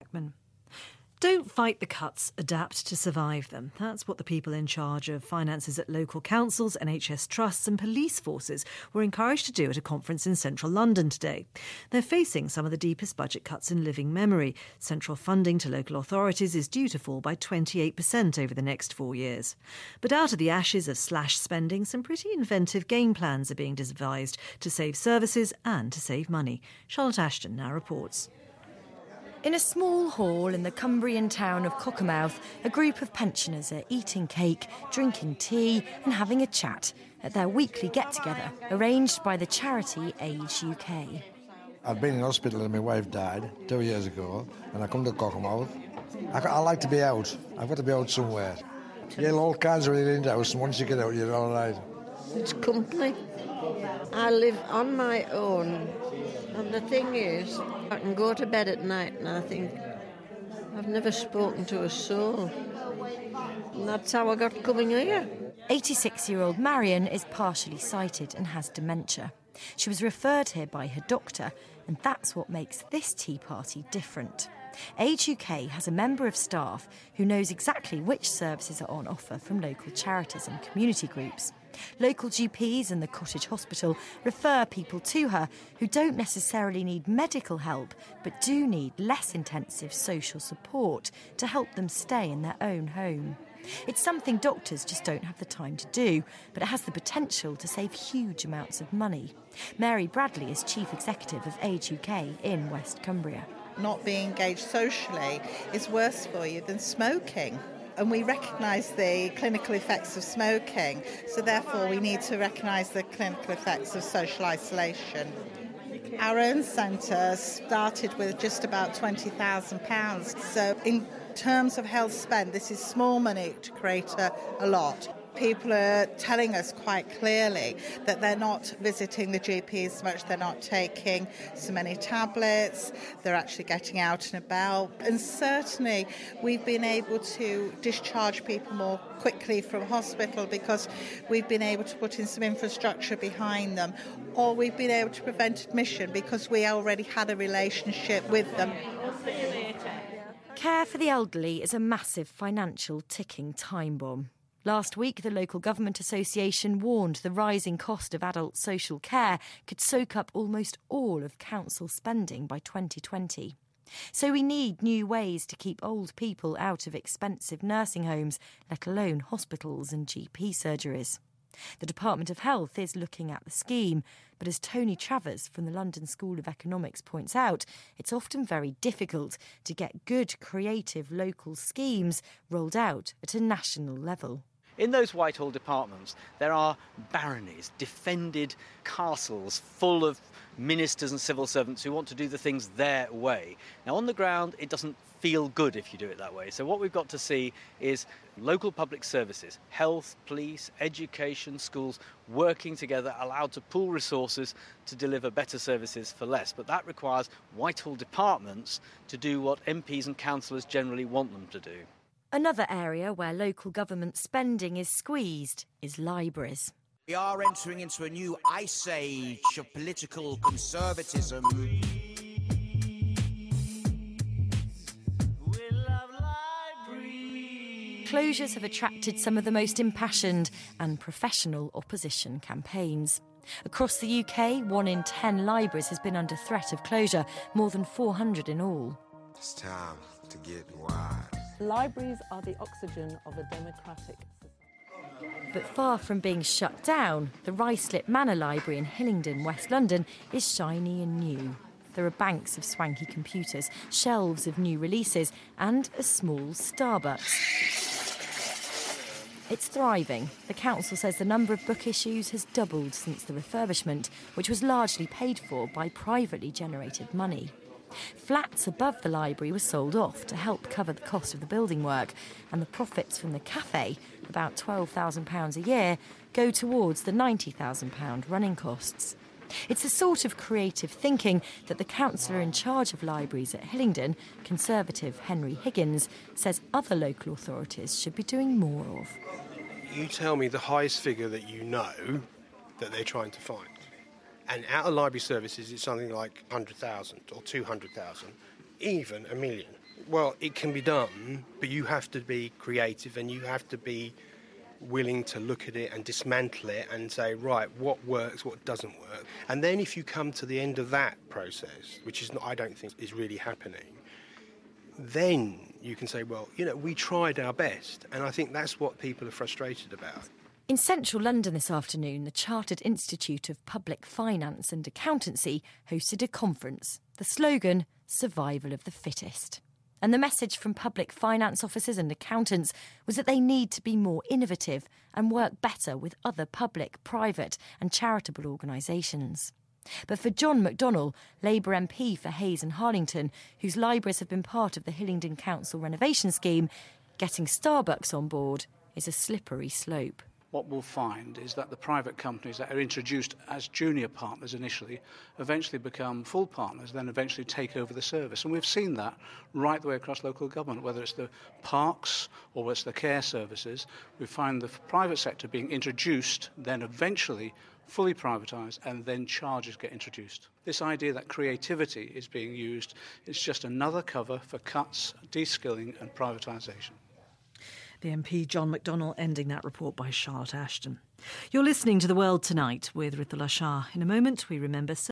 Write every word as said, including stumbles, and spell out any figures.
Blackman. Don't fight the cuts, adapt to survive them. That's what the people in charge of finances at local councils, N H S trusts and police forces were encouraged to do at a conference in central London today. They're facing some of the deepest budget cuts in living memory. Central funding to local authorities is due to fall by twenty-eight percent over the next four years. But out of the ashes of slashed spending, some pretty inventive game plans are being devised to save services and to save money. Charlotte Ashton now reports. In a small hall in the Cumbrian town of Cockermouth, a group of pensioners are eating cake, drinking tea and having a chat at their weekly get-together, arranged by the charity Age U K. I've been in hospital and my wife died two years ago, and I come to Cockermouth. I, I like to be out. I've got to be out somewhere. You get all kinds of really in the house, and once you get out, you're all right. It's company. I live on my own, and the thing is, I can go to bed at night and I think, I've never spoken to a soul. And that's how I got coming here. eighty-six-year-old Marion is partially sighted and has dementia. She was referred here by her doctor, and that's what makes this tea party different. Age U K has a member of staff who knows exactly which services are on offer from local charities and community groups. Local G Ps and the Cottage Hospital refer people to her who don't necessarily need medical help but do need less intensive social support to help them stay in their own home. It's something doctors just don't have the time to do, but it has the potential to save huge amounts of money. Mary Bradley is Chief Executive of Age U K in West Cumbria. Not being engaged socially is worse for you than smoking. And we recognise the clinical effects of smoking, so therefore we need to recognise the clinical effects of social isolation. Our own centre started with just about twenty thousand pounds, so in terms of health spend, this is small money to create a, a lot. People are telling us quite clearly that they're not visiting the G P as much, they're not taking so many tablets, they're actually getting out and about. And certainly we've been able to discharge people more quickly from hospital because we've been able to put in some infrastructure behind them, or we've been able to prevent admission because we already had a relationship with them. Care for the elderly is a massive financial ticking time bomb. Last week, the Local Government Association warned the rising cost of adult social care could soak up almost all of council spending by twenty twenty. So we need new ways to keep old people out of expensive nursing homes, let alone hospitals and G P surgeries. The Department of Health is looking at the scheme, but as Tony Travers from the London School of Economics points out, it's often very difficult to get good, creative local schemes rolled out at a national level. In those Whitehall departments, there are baronies, defended castles full of ministers and civil servants who want to do the things their way. Now, on the ground, it doesn't feel good if you do it that way. So what we've got to see is local public services, health, police, education, schools, working together, allowed to pool resources to deliver better services for less. But that requires Whitehall departments to do what M Ps and councillors generally want them to do. Another area where local government spending is squeezed is libraries. We are entering into a new ice age of political conservatism. Closures have attracted some of the most impassioned and professional opposition campaigns. Across the U K, one in ten libraries has been under threat of closure, more than four hundred in all. It's time to get wide. Libraries are the oxygen of a democratic society. But far from being shut down, the Ruislip Manor Library in Hillingdon, West London, is shiny and new. There are banks of swanky computers, shelves of new releases, and a small Starbucks. It's thriving. The council says the number of book issues has doubled since the refurbishment, which was largely paid for by privately generated money. Flats above the library were sold off to help cover the cost of the building work, and the profits from the cafe, about twelve thousand pounds a year, go towards the ninety thousand pounds running costs. It's the sort of creative thinking that the councillor in charge of libraries at Hillingdon, Conservative Henry Higgins, says other local authorities should be doing more of. You tell me the highest figure that you know that they're trying to find. And out of library services, it's something like one hundred thousand or two hundred thousand, even a million. Well, it can be done, but you have to be creative and you have to be willing to look at it and dismantle it and say, right, what works, what doesn't work. And then if you come to the end of that process, which is not, I don't think is really happening, then you can say, well, you know, we tried our best. And I think that's what people are frustrated about. In central London this afternoon, the Chartered Institute of Public Finance and Accountancy hosted a conference. The slogan, Survival of the Fittest. And the message from public finance officers and accountants was that they need to be more innovative and work better with other public, private and charitable organisations. But for John McDonnell, Labour M P for Hayes and Harlington, whose libraries have been part of the Hillingdon Council renovation scheme, getting Starbucks on board is a slippery slope. What we'll find is that the private companies that are introduced as junior partners initially eventually become full partners, then eventually take over the service. And we've seen that right the way across local government, whether it's the parks or whether it's the care services. We find the private sector being introduced, then eventually fully privatised, and then charges get introduced. This idea that creativity is being used is just another cover for cuts, de-skilling and privatisation. The M P John McDonnell ending that report by Charlotte Ashton. You're listening to The World Tonight with Rithula Shah. In a moment, we remember